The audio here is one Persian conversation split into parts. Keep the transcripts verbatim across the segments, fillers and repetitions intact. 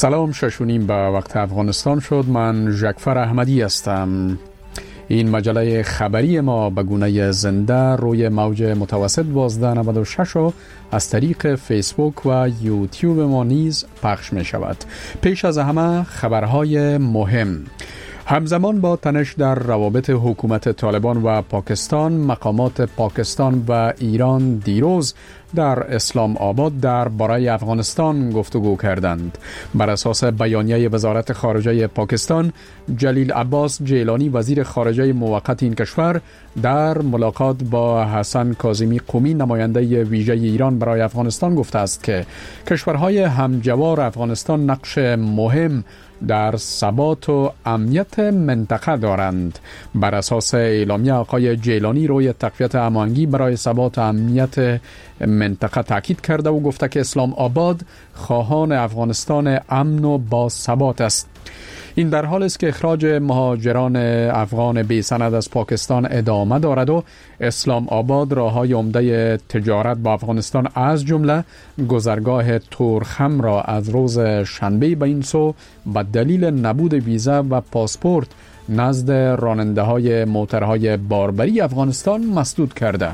سلام، ششونیم به وقت افغانستان شد. من جعفر احمدی هستم. این مجله خبری ما به گونه زنده روی موج متوسط دوازده نود و شش و از طریق فیسبوک و یوتیوب ما نیز پخش می شود. پیش از همه خبرهای مهم. همزمان با تنش در روابط حکومت طالبان و پاکستان، مقامات پاکستان و ایران دیروز در اسلام آباد در باره افغانستان گفتگو کردند. بر اساس بیانیه وزارت خارجه پاکستان، جلیل عباس جیلانی وزیر خارجه موقت این کشور در ملاقات با حسن کاظمی قمی نماینده ویژه ایران برای افغانستان گفته است که کشورهای همجوار افغانستان نقش مهم در ثبات و امنیت منطقه دارند. بر اساس اعلامیه آقای جیلانی روی تقویت هماهنگی برای ثبات و امنیت منطقه تاکید کرده و گفته که اسلام آباد خواهان افغانستان امن و با ثبات است. این در حال است که اخراج مهاجران افغان بی سند از پاکستان ادامه دارد و اسلام آباد راههای عمده تجارت با افغانستان از جمله گذرگاه تورخم را از روز شنبه به این سو به دلیل نبود ویزا و پاسپورت نزد راننده های موترهای باربری افغانستان مسدود کرده.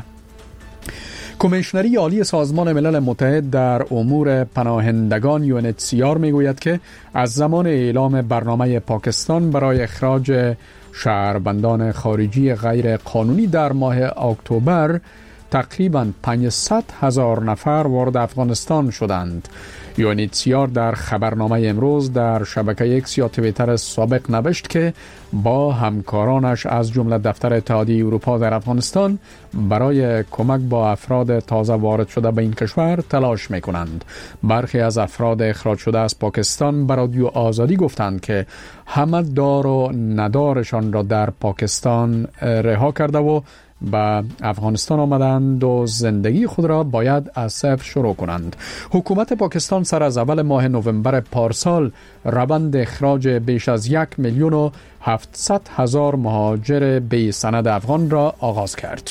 کمیشنری عالی سازمان ملل متحد در امور پناهندگان یو ان اچ سی آر می گوید که از زمان اعلام برنامه پاکستان برای اخراج شهروندان خارجی غیر قانونی در ماه اکتبر تقریباً پانصد هزار نفر وارد افغانستان شدند. یو ان اچ سی آر در خبرنامه امروز در شبکه اکس یا توییتر سابق نوشت که با همکارانش از جمله دفتر اتحادیه اروپا در افغانستان برای کمک با افراد تازه وارد شده به این کشور تلاش می کنند. برخی از افراد اخراج شده از پاکستان به رادیو آزادی گفتند که همه دار و ندارشان را در پاکستان رها کرده و به افغانستان آمدند و زندگی خود را باید از صفر شروع کنند. حکومت پاکستان سر از اول ماه نوامبر پارسال روند اخراج بیش از یک میلیون و هفتصد هزار مهاجر بی سند افغان را آغاز کرد.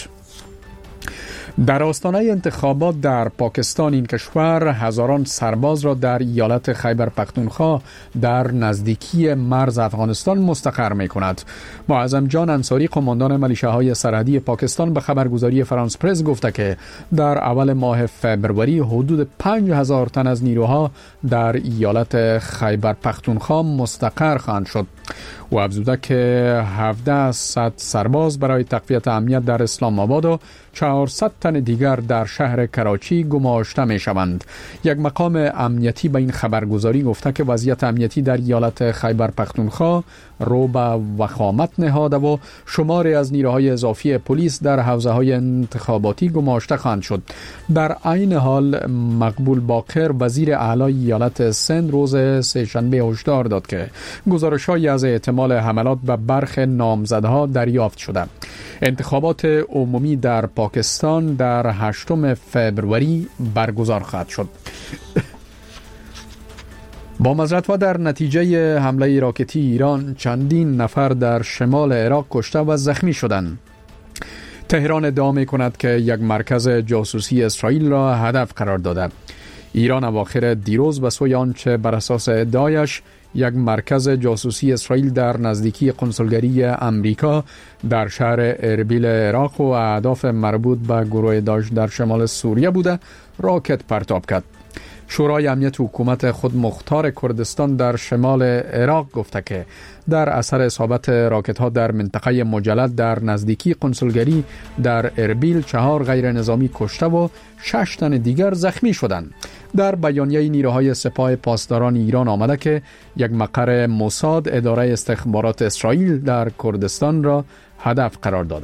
در آستانه انتخابات در پاکستان این کشور هزاران سرباز را در ایالت خیبر پختونخوا در نزدیکی مرز افغانستان مستقر می کند. معظم جان انصاری قماندان ملیشه‌های سرحدی پاکستان به خبرگزاری فرانس پرس گفته که در اول ماه فوریه حدود پنج هزار تن از نیروها در ایالت خیبر پختونخوا مستقر خواهند شد. و افزوده که هفتصد سرباز برای تقویت امنیت در اسلام آباد و چهارصد تن دیگر در شهر کراچی گماشته می شوند. یک مقام امنیتی به این خبرگزاری گفته که وضعیت امنیتی در ایالت خیبر پختونخوا رو به وخامت نهاده و شماری از نیروهای اضافی پلیس در حوزه های انتخاباتی گماشته خواهند شد. در عین حال مقبول باقر وزیر اعلی ایالت سند روز سه‌شنبه هشدار داد که گزارش‌هایی از احتمال حملات به برخی نامزدها دریافت شده. انتخابات عمومی در پاکستان در هشتم فوریه برگزار خواهد شد. با مضرت و در نتیجه حمله راکتی ایران چندین نفر در شمال عراق کشته و زخمی شدند. تهران ادعا می کند که یک مرکز جاسوسی اسرائیل را هدف قرار داده. ایران اواخر دیروز به سوی آنچه بر اساس ادعایش یک مرکز جاسوسی اسرائیل در نزدیکی قنصلگری امریکا در شهر اربیل عراق و اهداف مربوط به گروه داعش در شمال سوریه بوده راکت پرتاب کرد. شورای امنیت حکومت خود مختار کردستان در شمال عراق گفته که در اثر اصابت راکت ها در منطقه مجلد در نزدیکی قنصلگری در اربیل چهار غیر نظامی کشته و شش تن دیگر زخمی شدند. در بیانیه نیروهای سپاه پاسداران ایران آمده که یک مقر موساد اداره استخبارات اسرائیل در کردستان را هدف قرار داده.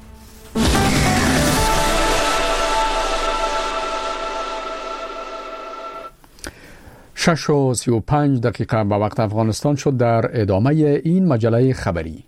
شش و سی و پنج دقیقه به وقت افغانستان شد. در ادامه این مجله خبری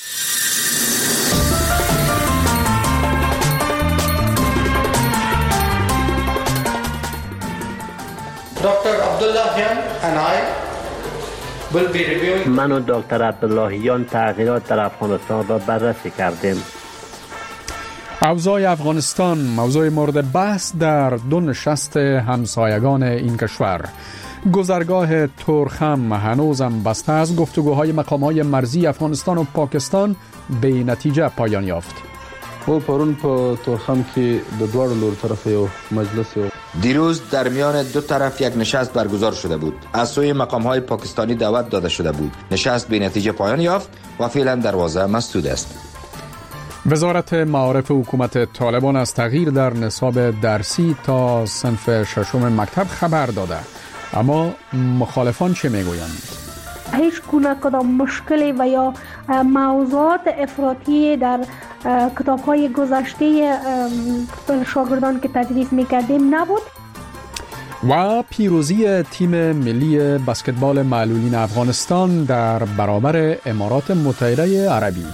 من و دکتر عبداللهیان تغییرات در افغانستان را بررسی کردیم. اوضاع افغانستان موضوع مورد بحث در دو نشست همسایگان این کشور. گذرگاه تورخم هنوزم بسته است. گفتگوهای مقام‌های مرزی افغانستان و پاکستان به نتیجه پایان یافت. او پرون په تورخم کې د دوړو لور طرف یو مجلس یو دیروز در میان دو طرف یک نشست برگزار شده بود. از سوی مقام‌های پاکستانی دعوت داده شده بود. نشست به نتیجه پایان یافت و فعلا دروازه مسدود است. وزارت معارف حکومت طالبان از تغییر در نصاب درسی تا صنف ششم مکتب خبر داده، اما مخالفان چه میگویند؟ هیچ گونه کدام مشکلی و یا موضوعات افراطی در کتاب‌های گذشته شاگردان که تدریس می‌کردیم نبود. و پیروزی تیم ملی بسکتبال معلولین افغانستان در برابر امارات متحده عربی.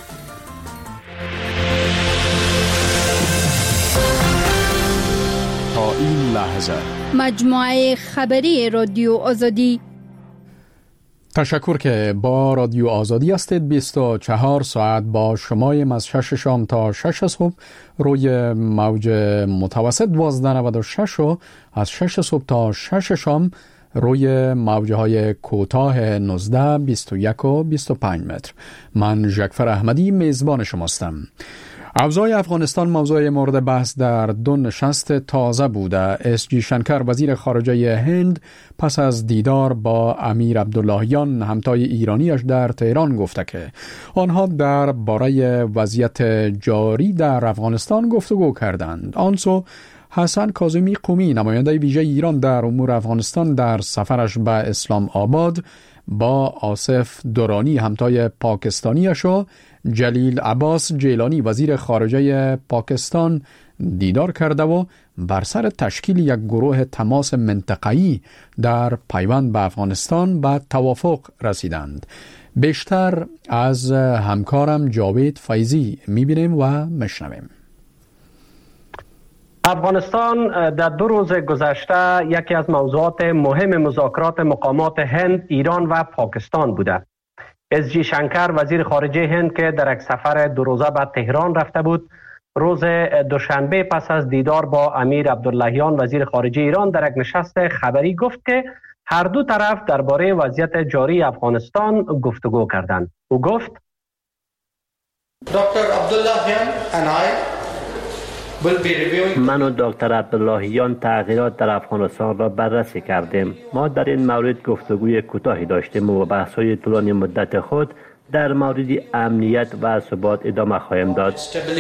تا این لحظه مجموعه خبری رادیو آزادی. تشکر که با رادیو آزادی هستید. بیست و چهار ساعت با شمایم از شش شام تا شش صبح روی موج متوسط دوازده نود و شش و از شش صبح تا شش شام روی موجه های کوتاه نوزده، بیست و یک و بیست و پنج متر. من ژکفر احمدی میزبان شماستم. اوضاع افغانستان موضوع مورد بحث در دو نشست تازه بوده. اس جی شنکر وزیر خارجه هند پس از دیدار با امیر عبداللهیان همتای ایرانیش در تهران گفته که آنها در باره وضعیت جاری در افغانستان گفتگو کردند. آنسو حسن کاظمی قمی نماینده ویژه ایران در امور افغانستان در سفرش به اسلام آباد با آصف درانی همتای پاکستانیش و جلیل عباس جیلانی وزیر خارجه پاکستان دیدار کرده و بر سر تشکیل یک گروه تماس منطقه‌ای در پیوند به افغانستان به توافق رسیدند. بیشتر از همکارم جاوید فیضی می‌بینیم و میشنویم. افغانستان در دو روز گذشته یکی از موضوعات مهم مذاکرات مقامات هند، ایران و پاکستان بوده. اس جی شنکر وزیر خارجه هند که در یک سفر دو روزه به تهران رفته بود، روز دوشنبه پس از دیدار با امیر عبداللهیان وزیر خارجه ایران در یک نشست خبری گفت که هر دو طرف درباره وضعیت جاری افغانستان گفتگو کردند. او گفت دکتر عبداللهیان and I من و دکتر عبداللهیان تغییرات در افغانستان را بررسی کردیم. ما در این مورد گفتگوی کوتاهی داشتیم و بحث‌های طولانی مدت خود در مورد امنیت و ثبات ادامه خواهیم داد.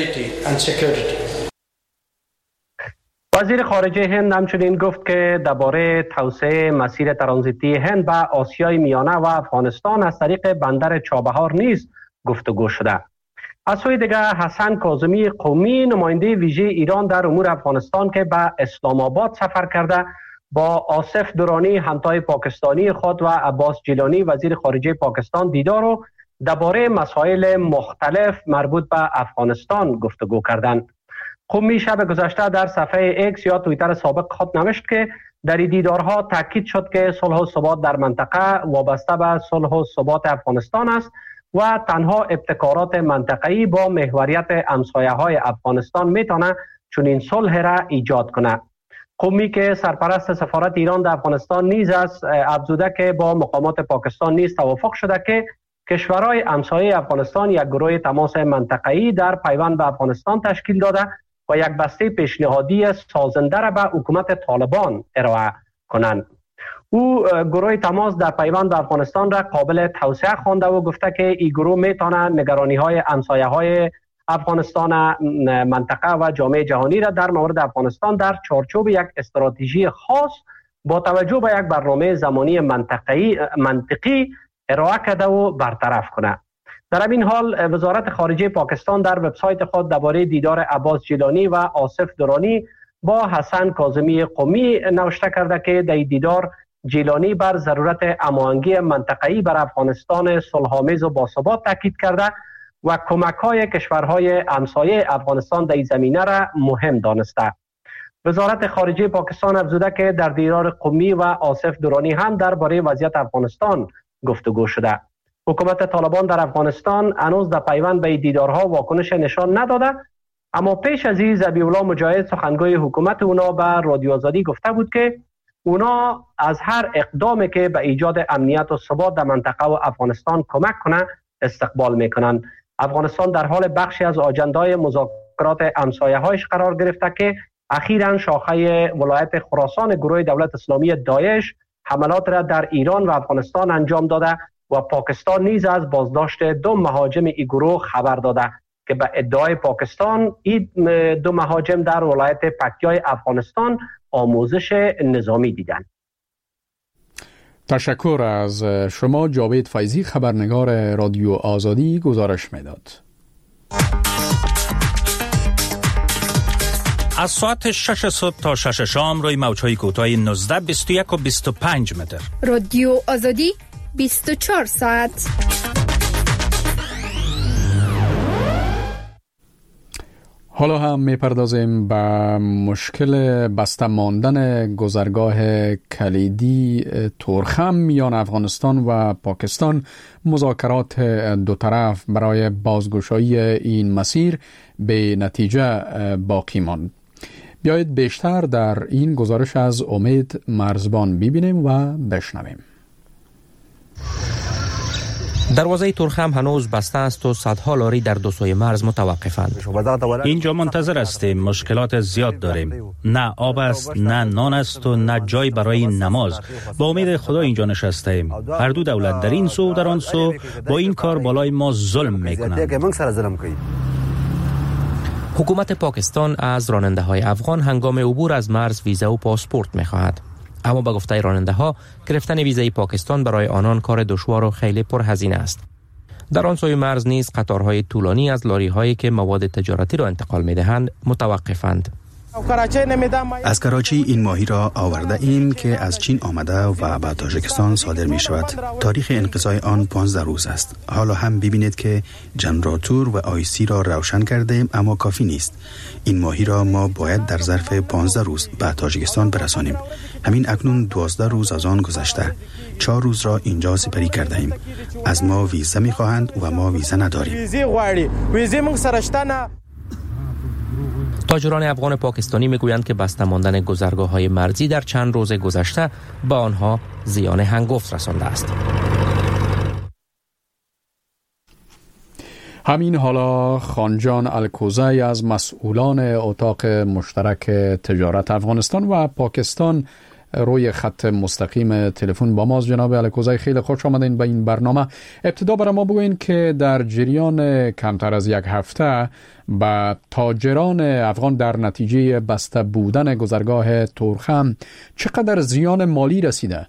وزیر خارجه هند همچنین گفت که درباره توسعه مسیر ترانزیتی هند به آسیای میانه و افغانستان از طریق بندر چابهار نیز گفتگو شده. از سوی دیگر حسن کاظمی قمی نماینده ویژه ایران در امور افغانستان که به اسلام آباد سفر کرده با آصف درانی همتای پاکستانی خود و عباس جیلانی وزیر خارجه پاکستان دیدار و درباره مسائل مختلف مربوط به افغانستان گفتگو کردند. قمی شب گذشته در صفحه اکس یا توییتر سابق خود نوشت که در این دیدارها تاکید شد که صلح و ثبات در منطقه وابسته به صلح و ثبات افغانستان است و تنها ابتکارات منطقه‌ای با محوریت همسایه‌های افغانستان میتونه چون این صلح را ایجاد کنه. قمی که سرپرست سفارت ایران در افغانستان نیز است، افزوده که با مقامات پاکستان نیز توافق شده که کشورهای همسایه افغانستان یک گروه تماس منطقه‌ای در پیوند به افغانستان تشکیل داده و یک بسته پیشنهادی سازنده را به حکومت طالبان ارائه کنند. او گروه تماس در پیوند به افغانستان را قابل توسعه خوانده و گفته که این گروه میتونه نگرانی های همسایه های افغانستان، منطقه و جامعه جهانی را در مورد افغانستان در چارچوب یک استراتژی خاص با توجه به یک برنامه زمانی منطقی منطقی ارائه کرده و برطرف کنه. در همین حال وزارت خارجه پاکستان در وبسایت خود درباره دیدار عباس جیلانی و آصف درانی با حسن کاظمی قمی نوشته کرده که در دیدار جیلانی بر ضرورت هماهنگی منطقه‌ای بر افغانستان صلح‌آمیز و باثبات تاکید کرده و کمک‌های کشورهای همسایه افغانستان در این زمینه را مهم دانسته. وزارت خارجه پاکستان افزوده که در دیدار قمی و آصف درانی هم درباره وضعیت افغانستان گفتگو شده. حکومت طالبان در افغانستان هنوز در پیوند به دیدارها واکنش نشان نداده، اما پیش از این ذبیح الله مجاهد سخنگوی حکومت اونا به رادیو آزادی گفته بود که اونا از هر اقدامی که به ایجاد امنیت و ثبات در منطقه و افغانستان کمک کنه استقبال میکنن. افغانستان در حال بخشی از آجندای مذاکرات همسایه‌هایش قرار گرفته که اخیراً شاخه ولایت خراسان گروه دولت اسلامی داعش حملات را در ایران و افغانستان انجام داده و پاکستان نیز از بازداشت دو مهاجم این گروه خبر داده که به ادعای پاکستان این دو مهاجم در ولایت پکتیای افغانستان آموزش نظامی دیدند. تشکر از شما. جاوید فیضی، خبرنگار رادیو آزادی، گزارش میداد. از ساعت شش صبح تا شش شام روی موج‌های کوتاه نوزده، بیست و یک و بیست و پنج متر. رادیو آزادی بیست و چهار ساعت. حالا هم میپردازیم به مشکل بسته ماندن گذرگاه کلیدی تورخم میان افغانستان و پاکستان. مذاکرات دو طرف برای بازگشایی این مسیر به نتیجه باقی ماند. بیایید بیشتر در این گزارش از امید مرزبان ببینیم و بشنویم. دروازه تورخم هنوز بسته است و صدها لاری در دو سوی مرز متوقفند. اینجا منتظر هستیم. مشکلات زیاد داریم. نه آب است، نه نان است و نه جای برای نماز. با امید خدا اینجا نشستیم. هر دو دولت در این سو و در آن سو با این کار بالای ما ظلم میکنند. حکومت پاکستان از راننده های افغان هنگام عبور از مرز ویزا و پاسپورت میخواهد. اما به گفته راننده ها گرفتن ویزای پاکستان برای آنان کار دشوار و خیلی پرهزینه است. در آن سوی مرز نیز قطارهای طولانی از لاری هایی که مواد تجارتی را انتقال می دهند متوقفند. از کراچی این ماهی را آورده ایم که از چین آمده و به تاجیکستان صادر می شود. تاریخ انقضای آن پانزده روز است. حالا هم ببینید که جنراتور و آیسی را روشن کرده ایم، اما کافی نیست. این ماهی را ما باید در ظرف پانزده روز به تاجیکستان برسانیم. همین اکنون دوازده روز از آن گذشته. چهار روز را اینجا سپری کرده ایم. از ما ویزا می خواهند و ما ویزا نداریم. تاجران افغان پاکستانی میگویند که بسته ماندن گذرگاه‌های مرزی در چند روز گذشته به آنها زیان هنگفت رسانده است. همین حالا خانجان الکوزی از مسئولان اتاق مشترک تجارت افغانستان و پاکستان روی خط مستقیم تلفن با ماست. جناب الکوزی، خیلی خوش آمدین به این برنامه. ابتدا برای ما بگوین که در جریان کمتر از یک هفته با تاجران افغان در نتیجه بسته بودن گذرگاه تورخم چقدر زیان مالی رسیده؟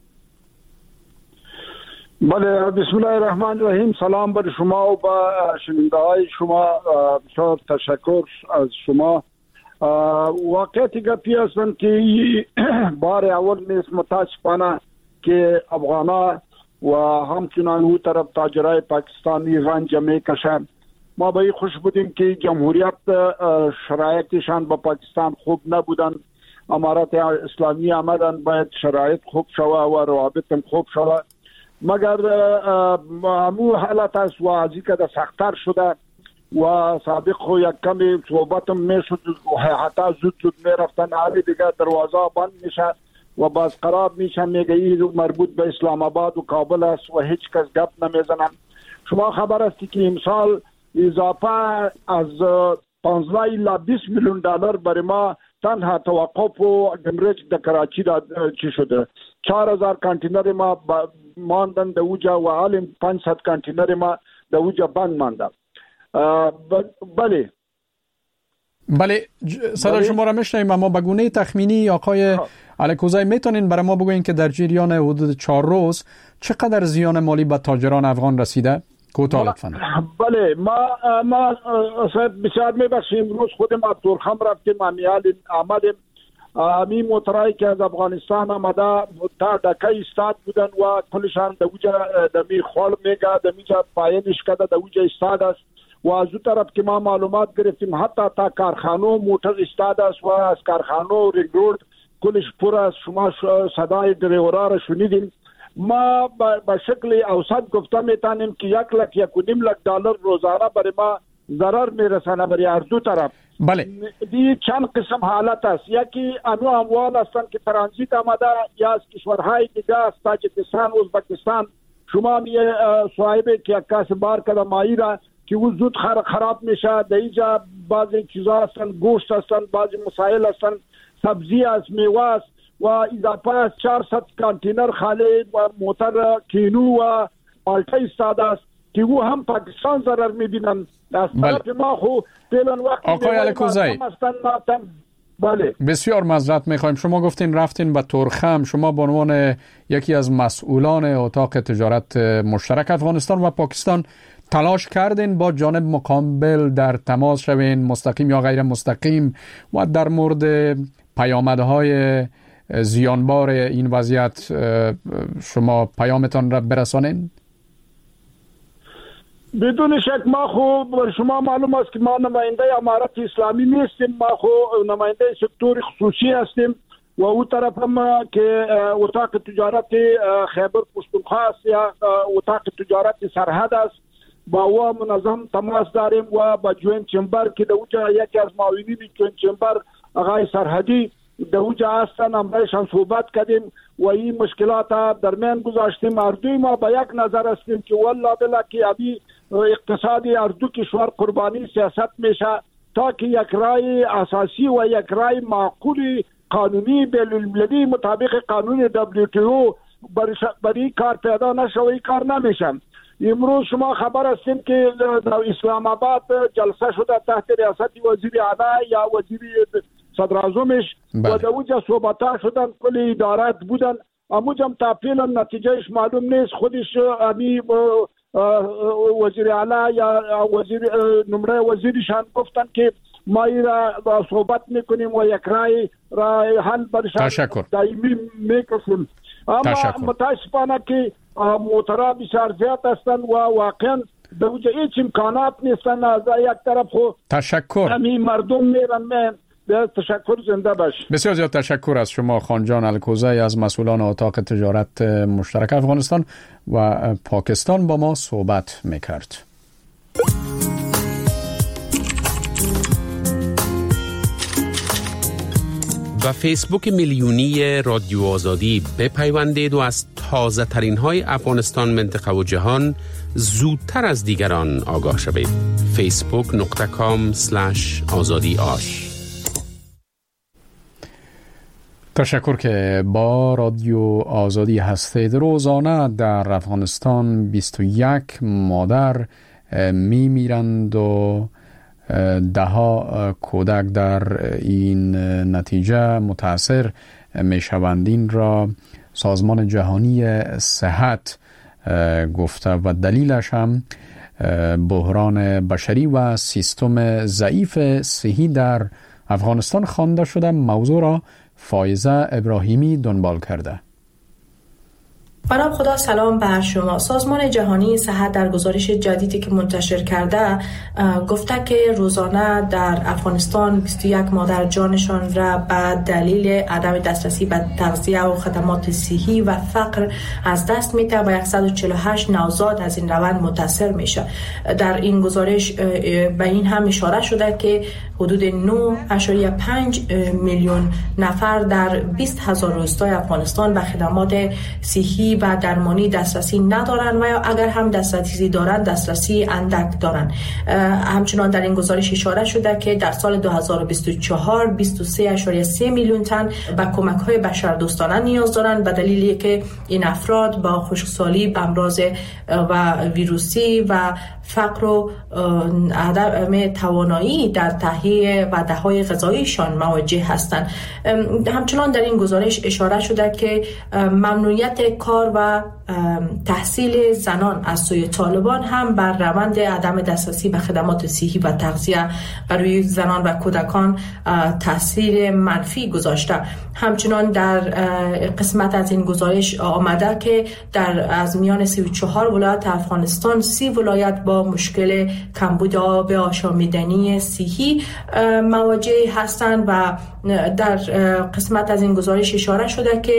بله، بسم الله الرحمن الرحیم. سلام بر شما و با شنونده های شما. بسیار تشکر از شما. واقعیت گپی هستند که بار اول نیست متاسفانه که افغانا و همچنان او طرف تاجرای پاکستانی رنج میکشند. ما به این خوش بودیم که جمهوریت شرایطشان با پاکستان خوب نبودن. امارات اسلامی آمدن باید شرایط خوب شوه و روابط خوب شوه، مگر همو حالت است و از این که سختتر شده و سابق خو یک کمی صحبت میشد و حتی زود زود میرفتن، حالی دیگه دروازه بند میشه و باز قرار میشه میگه این مربوط به اسلام آباد و کابل است و هیچ کس گپ نمیزنن. شما خبر هستی که امسال اضافه از پانزده الی بیست میلیون دلار برای ما تنها توقف و گمرک در کراچی دا چی شده. چهار هزار کانتینر ما ماندن در اوجا و حال پانصد کانتینر ما در اوجا بند ماندن. بله بله صدا شما را میشنویم، اما به گونه تخمینی آقای الکوزی میتونین برای ما بگوین که در جریان حدود چهار روز چقدر زیان مالی به تاجران افغان رسیده؟ کوتاه لطفاً. بله، ما ما بسیار میبخشیم. امروز خود ما تورخم رفتیم، امیال آمدیم. امی موترایی که از افغانستان آمده تا دکه ایستاد بودن و کلشان دوجا دمی خول میگه دمیجا پایینش کده دوجا ایستاد است و از اون طرف که ما معلومات گرفتیم حتی تا کارخانه موتر ایستاد است و از کارخانه رینگ رود کلش پر است. شما صدای دریورا را شنیدیم. ما به شکل اوسط گفته میتونیم که یک لک یک و نیم لک دلار روزانه برای ما ضرر میرسانه برای هر دو طرف. بله. دی چند قسم حالت است. یکی انو اموال هستند که ترانزیت آمده یا از کشورهای دیگه است، تاجیکستان، ازبکستان. شما می صاحبه که کاسب بار کده مایی را که او زود خراب میشه. در اینجا بعضی چیزا هستند، گوشت هستند، بعضی مسائل هستند، سبزی است، میوه است و اضافه است چهارصد کانتینر خالی و موتر کینو و مالټه ایستاده است که او هم پاکستان ضرر میبینن. از طرف ما خو فعلا وقت آقای الکوزی بله بسیار معذرت میخوایم. شما گفتین رفتین به تورخم، شما به عنوان یکی از مسئولان اتاق تجارت مشترک افغانستان و پاکستان تلاش کردین با جانب مقابل در تماس شوین، مستقیم یا غیر مستقیم، و در مورد پیامدهای زیانبار این وضعیت شما پیامتان را برسانین؟ بدون شک ما خو بر شما معلوم است که ما نماینده امارت اسلامی نیستیم، ما خو نماینده سکتور خصوصی هستیم و او طرف هم که اتاق تجارت خیبر پختونخوا است یا اتاق تجارت سرحد است با او منظم تماس داریم و با جوین چمبر که در اوجا یکی از معاونین جوین چمبر آقای سرحدی در اوجا هستن، امرایشان صحبت کردیم و این مشکلات در میان گذاشتیم. اردوی ما با یک نظر هستیم که والله بلا که ابی اقتصادی اردو کشور قربانی سیاست میشه تا که یک رای اساسی و یک رای معقولی قانونی بین‌المللی مطابق قانون دبلیو تی او برای کار پیدا نشه و این کار نمیشه. امروز شما خبر هستیم که در اسلام آباد جلسه شده تحت ریاست وزیر اعلی یا وزیر صدر اعظمش و در اونجا صحبت‌ها شدن، کل ادارات بودن، اما جم تا فعلا نتیجهش معلوم نیست. خودش امی وزیر اعلی یا وزیر نمره وزیرشان گفتن که ما را صحبت میکنیم و یک رای رای حل برشان دائمی میکشیم. اما متاسفانه که موترها بسیار زیاد هستن و واقعا در اونجا هیچ امکانات نیستن. از یک طرف خو تشکر امی مردم میرن من تشکر، زنده باش. بسیار زیاد تشکر از شما خانجان الکوزی از مسئولان اتاق تجارت مشترک افغانستان و پاکستان با ما صحبت میکرد. و فیسبوک میلیونی رادیو آزادی بپیوندید و از تازه ترین های افغانستان، منطقه و جهان زودتر از دیگران آگاه شوید. فیسبوک نقطه کام سلش آزادی آش. تشکر که با رادیو آزادی هستید. روزانه در افغانستان بیست و یک مادر می میرند و ده ها کودک در این نتیجه متاثر می شوند. این را سازمان جهانی صحت گفته و دلیلش هم بحران بشری و سیستم ضعیف صحی در افغانستان خوانده شده. موضوع را فایزه ابراهیمی دنبال کرده. بنام خدا، سلام بر شما. سازمان جهانی صحت در گزارش جدیدی که منتشر کرده گفته که روزانه در افغانستان بیست و یک مادر جانشان را به دلیل عدم دسترسی به تغذیه و خدمات صحی و فقر از دست میده و صد و چهل و هشت نوزاد از این روند متاثر میشه. در این گزارش به این هم اشاره شده که حدود نه اشاریه پنج میلیون نفر در بیست هزار روستای افغانستان به خدمات صحی و درمانی دسترسی ندارند و یا اگر هم دسترسی دارند دسترسی اندک دارند. همچنان در این گزارش اشاره شده که در سال دو هزار و بیست و چهار بیست و سه اشاریه سه میلیون تن به کمک‌های بشردوستانه نیاز دارند به دلیلی که این افراد با خشکسالی، امراض و ویروسی و فقر و عدم توانایی در تهیه وعده‌های غذاییشان مواجه هستند. همچنان در این گزارش اشاره شده که ممنوعیت کار و تحصیل زنان از سوی طالبان هم بر روند عدم دسترسی به خدمات صحی و تغذیه برای زنان و کودکان تاثیر منفی گذاشته. همچنان در قسمت از این گزارش آمده که در از میان سی و چهار ولایت افغانستان سی ولایت با مشکل کمبود آب آشامیدنی صحی مواجه هستند و در قسمت از این گزارش اشاره شده که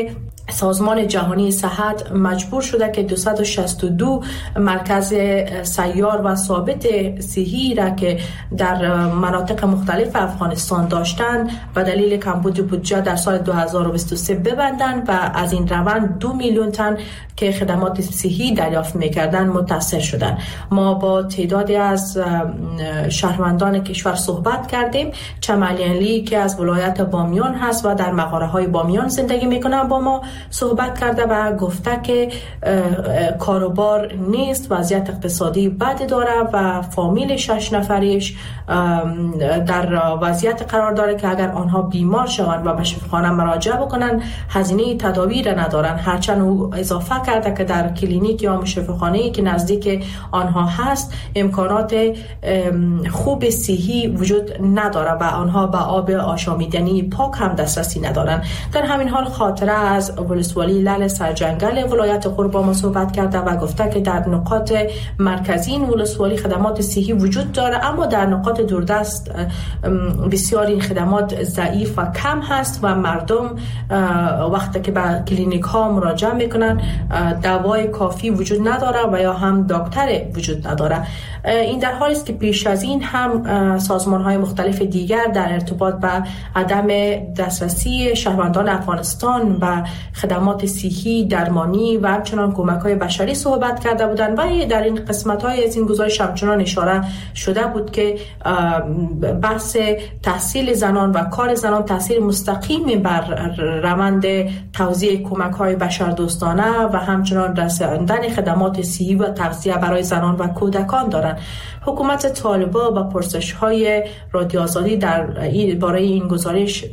سازمان جهانی صحت مجبور شده که دویست و شصت و دو مرکز سیار و ثابت صحی را که در مناطق مختلف افغانستان داشتند و دلیل کمبود بودجه در سال دو هزار و بیست و سه ببندند و از این روند دو میلیون تن که خدمات صحی دریافت می‌کردند متاثر شدند. ما با تعدادی از شهروندان کشور صحبت کردیم. چمالیانلی که از ولایت بامیان هست و در مغاره‌های بامیان زندگی می‌کنه با ما صحبت کرده و گفته که کاروبار نیست، وضعیت اقتصادی بد داره و فامیل شش نفریش در وضعیت قرار داره که اگر آنها بیمار شوند و به شفاخانه مراجعه بکنن هزینه تداوی را ندارن. هرچند او اضافه کرده که در کلینیک یا شفاخانه‌ای که نزدیک آنها هست امکانات خوب صحی وجود نداره و آنها به آب آشامیدنی پاک هم دسترسی ندارن. در همین حال خاطره از ولسوالی لال سرجنگل ولایت غور با ما صحبت کرده و گفته که در نقاط مرکزی این ولسوالی خدمات صحی وجود داره، اما در نقاط دوردست بسیار این خدمات ضعیف و کم هست و مردم وقتی که به کلینیک ها مراجعه میکنن دوای کافی وجود نداره و یا هم دکتر وجود نداره. این در حالی است که پیش از این هم سازمان های مختلف دیگر در ارتباط با عدم دسترسی شهروندان افغانستان و خدمات صحی، درمانی و همچنان کمک های بشری صحبت کرده بودند و در این قسمت های از این گزارش همچنان اشاره شده بود که بحث تحصیل زنان و کار زنان تاثیر مستقیمی بر روند توزیع کمک های بشردوستانه و همچنان رساندن خدمات صحی و تغذیه برای زنان و کودکان دارند. حکومت طالبان با پرسش های رادیو آزادی در این باره این گزارش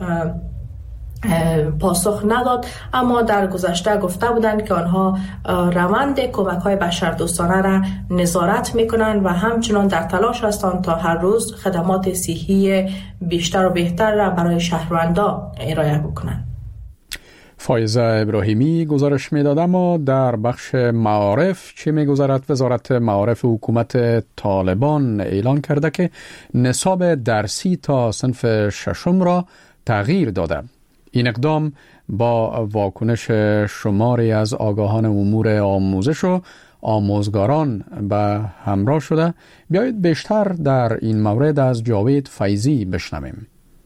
پاسخ نداد، اما در گذشته گفته بودند که آنها روند کمک های بشردوستانه را نظارت میکنند و همچنان در تلاش هستند تا هر روز خدمات صحی بیشتر و بهتر را برای شهروندان ارائه بکنند. فایزه ابراهیمی گزارش میداد. اما در بخش معارف چه میگذارد؟ وزارت معارف حکومت طالبان اعلان کرده که نصاب درسی تا صنف ششم را تغییر داده. این اقدام با واکنش شماری از آگاهان امور آموزش و آموزگاران به همراه شده. بیایید بیشتر در این مورد از جاوید فیضی بشنویم.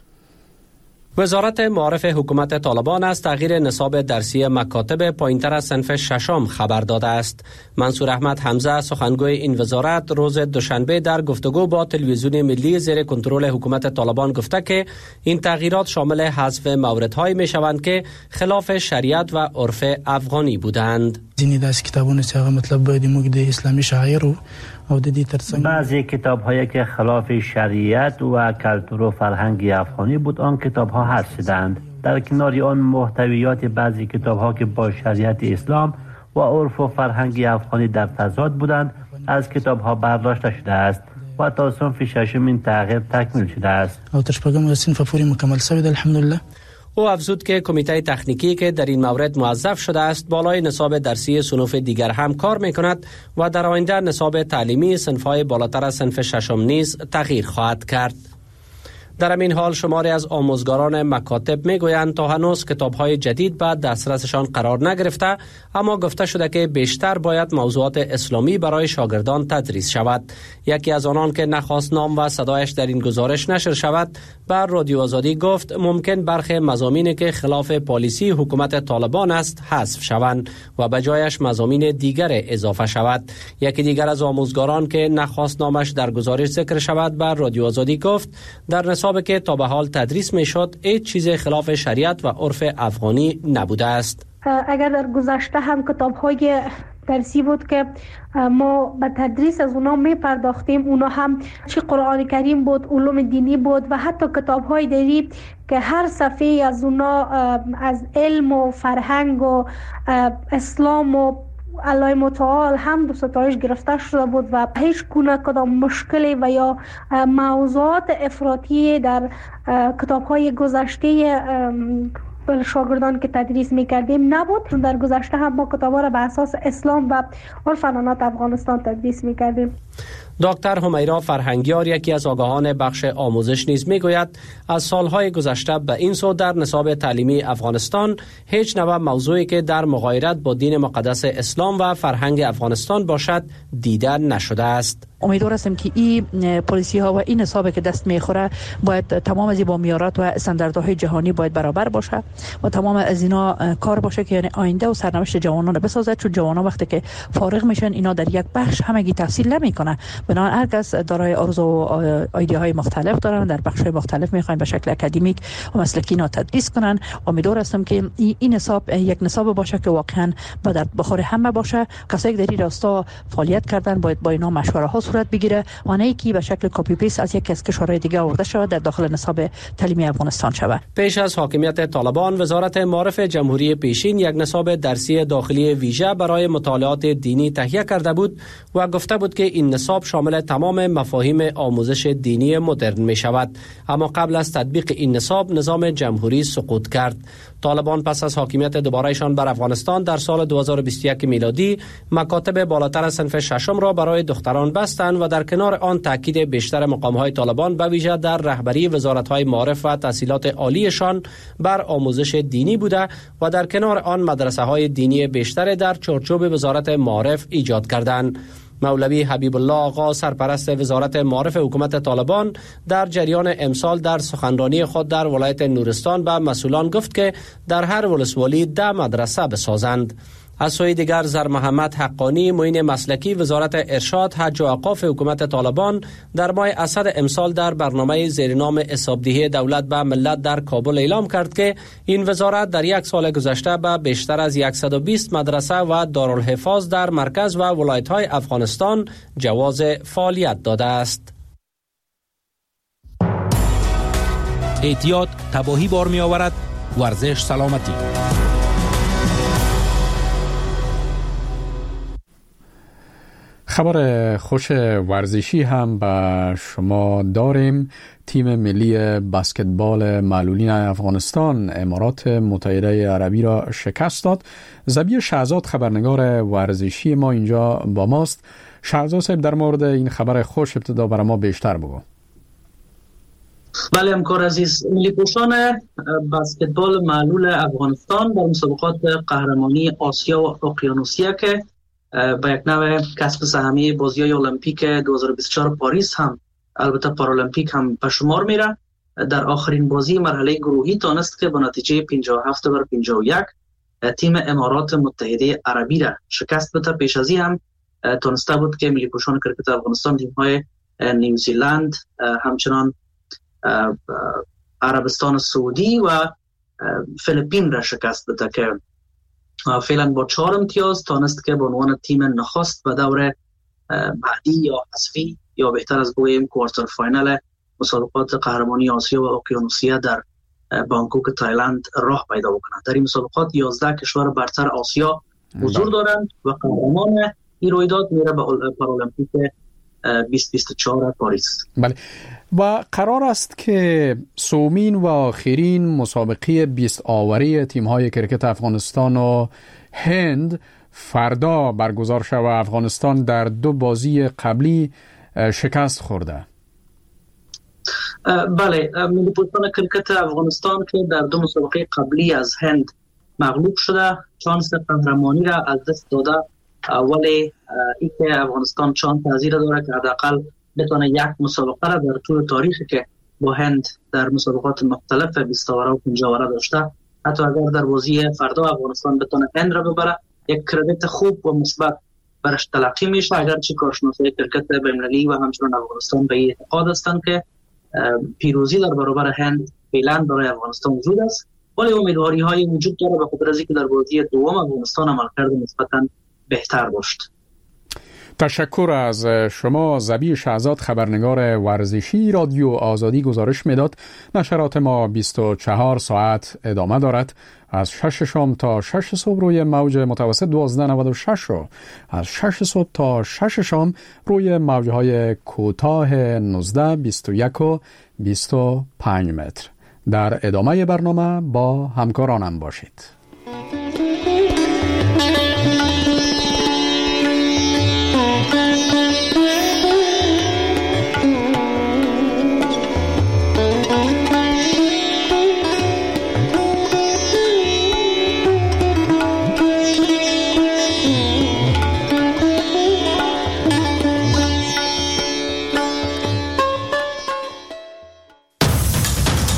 وزارت معارف حکومت طالبان از تغییر نصاب درسی مکاتب پایین‌تر از صنف ششم خبر داده است. منصور احمد حمزه سخنگوی این وزارت روز دوشنبه در گفتگو با تلویزیون ملی زیر کنترل حکومت طالبان گفته که این تغییرات شامل حذف موردهایی میشوند که خلاف شریعت و عرف افغانی بودند. ځینې داسې کتابونه چې هغه مطلب باید موږ د اسلامي شاعر او د دې ترڅنګ بعضی کتاب‌هایی که خلاف شریعت و کلتور و فرهنگ افغانی بود آن کتاب‌ها حذف شدند. در کنار آن محتویات بعضی کتاب‌ها که با شریعت اسلام و عرف و فرهنگ افغانی در تضاد بودند از کتاب‌ها برداشته شده است و تا صنف ششم این تغییر تکمیل شده است. او تر شپږم صنف پورې مکمل شوی د الحمدلله. او افزود که کمیته تکنیکی که در این مورد موظف شده است بالای نصاب درسی صنوف دیگر هم کار میکند و در آینده نصاب تعلیمی صنف‌های بالاتر از صنف ششم نیز تغییر خواهد کرد. در همین حال شماری از آموزگاران مکاتب میگویند تا هنوز کتاب‌های جدید بعد دسترسشان قرار نگرفته، اما گفته شده که بیشتر باید موضوعات اسلامی برای شاگردان تدریس شود. یکی از آنان که نخواست نام و صدایش در این گزارش نشر شود بر رادیو آزادی گفت ممکن برخی مضامینی که خلاف پالیسی حکومت طالبان است حذف شوند و به جایش مضامین دیگر اضافه شود. یکی دیگر از آموزگاران که نخواست نامش در گزارش ذکر شود بر رادیو آزادی گفت در نصابی که تا به حال تدریس می شد هیچ چیز خلاف شریعت و عرف افغانی نبوده است. اگر در گذشته هم کتاب‌های درسی بود که ما به تدریس از اونا می پرداختیم، اونا هم چه قرآن کریم بود، علوم دینی بود و حتی کتاب‌های دیگری که هر صفحه از اونا از علم و فرهنگ و اسلام و الله متعال هم دو ستایش گرفته شده بود و هیچ گونه کدام مشکلی و یا موضوعات افراطی در کتاب‌های گذشته شاگردان که تدریس می‌کردیم نبود. در گذشته هم ما کتاب‌ها را به اساس اسلام و عرف عنعنات افغانستان تدریس می‌کردیم. دکتر همیرا فرهنگیار یکی از آگاهان بخش آموزش نیز میگوید از سالهای گذشته به این سو در نصاب تعلیمی افغانستان هیچ نوع موضوعی که در مغایرت با دین مقدس اسلام و فرهنگ افغانستان باشد دیده نشده است. امیدوار هستم که این پالیسی ها و این نصابی که دست میخوره باید تمام از با معیارات و استانداردهای جهانی باید برابر باشه و تمام از اینا کار باشه که یعنی آینده و سرنوشت جوانان بسازد، چون جوانان وقتی که فارغ میشن اینا در یک بخش همگی تحصیل نمیکنه، بنابراین هر کس دارای آرزو و ایده های مختلف دارن، در بخش های مختلف میخواین به شکل اکادمیک و مسلکی اینا تدریس کنن. امیدوار هستم که این نصاب یک نصاب باشه که واقعا به درد بخور همه باشه. کسایی که در این راستا فعالیت کردن باید با اینا مشوره ها صورت بگیره و نه کی به شکل کپی پیست از یک از کشورهای دیگه آورده شود در داخل نصاب تعلیمی افغانستان شود. پیش از حاکمیت طالبان، وزارت معارف جمهوری پیشین یک نصاب درسی داخلی ویژه برای مطالعات دینی تهیه کرده بود و گفته بود که این نصاب شامل تمام مفاهیم آموزش دینی مدرن می شود. اما قبل از تطبیق این نصاب، نظام جمهوری سقوط کرد. طالبان پس از حاکمیت دوبارهشان بر افغانستان در سال دو هزار و بیست و یک میلادی مکاتب بالاتر صنف ششم را برای دختران بستند و در کنار آن تاکید بیشتر مقام‌های طالبان به ویژه در رهبری وزارت‌های معارف و تحصیلات عالیشان بر آموزش دینی بوده و در کنار آن مدرسه‌های دینی بیشتر در چارچوب وزارت معارف ایجاد کردند. مولوی حبیب الله آقا، سرپرست وزارت معارف حکومت طالبان، در جریان امسال در سخنرانی خود در ولایت نورستان به مسئولان گفت که در هر ولسوالی ده مدرسه بسازند. از سوی دیگر زر محمد حقانی، معین مسلکی وزارت ارشاد، حج و اوقاف حکومت طالبان، در ماه اسد امسال در برنامه زیرنام حسابدهی دولت به ملت در کابل اعلام کرد که این وزارت در یک سال گذشته به بیشتر از صد و بیست مدرسه و دارالحفاظ در مرکز و ولایت‌های افغانستان جواز فعالیت داده است. احتیاط تباهی بار می آورد. ورزش سلامتی. خبر خوش ورزشی هم به شما داریم. تیم ملی بسکتبال معلولین افغانستان امارات متحده عربی را شکست داد. زبی شهزاد خبرنگار ورزشی ما اینجا با ماست. شهزاد صاحب، در مورد این خبر خوش ابتدا برای ما بیشتر بگو. بله همکار عزیز، ملی پوشان بسکتبال معلول افغانستان در مسابقات قهرمانی آسیا و اقیانوسیه که با یک نوع کسب سهمیه بازی‌های المپیک دو هزار و بیست و چهار پاریس هم البته پارالمپیک هم به شمار میره، در آخرین بازی مرحله گروهی تانست که با نتیجه پنجاه و هفت بر پنجاه و یک تیم امارات متحده عربی را شکست بده. پیش از این هم تانسته بود که ملی پوشان کرکت افغانستان تیم‌های نیوزیلند، همچنان عربستان سعودی و فیلیپین را شکست بده که فعلا با چهار امتیاز تانست که به عنوان تیم نخست به دور بعدی یا حذفی یا بهتر از بگوییم کوارتر فاینال مسابقات قهرمانی آسیا و اقیانوسیه در بانکوک تایلند راه پیدا بکنند. در این مسابقات یازده کشور برتر آسیا حضور دارند و قهرمان این رویداد میره به پارالمپیک بیست بیست و چهار پاریس. بله، و قرار است که سومین و آخرین مسابقه بیست آوری تیم‌های کرکت افغانستان و هند فردا برگزار شود. افغانستان در دو بازی قبلی شکست خورده. بله، ملی پوشان کرکت افغانستان که در دو مسابقه قبلی از هند مغلوب شده، شانس قهرمانی را از دست داده، ولی این که افغانستان چند تحضیر داره که حداقل بتونه یک مسابقه را در طول تاریخی که با هند در مسابقات مختلف بیست آوره و پنجاه آوره داشته، حتی اگر در بازی فردا افغانستان بتونه هند را ببره، یک کردیت خوب و مثبت برش تلقی میشه. اگرچه کارشناسای کرکت بین‌المللی و همچنان افغانستان به اعتقاد هستند که پیروزی در برابر هند فعلا برای افغانستان وجود است، ولی امیدواری های وجود داره به خاطر اینکه در بازی دوم افغانستان عملکرد نسبتاً بهتر باشد. تشکر از شما. زبی شهزاد خبرنگار ورزشی رادیو آزادی گزارش میداد. نشرات ما بیست و چهار ساعت ادامه دارد، از شش شام تا شش صبح روی موج متوسط دوازده نود و شش و از شش صبح تا شش شام روی موجهای کوتاه نوزده، بیست و یک و بیست و پنج متر. در ادامه برنامه با همکارانم باشید.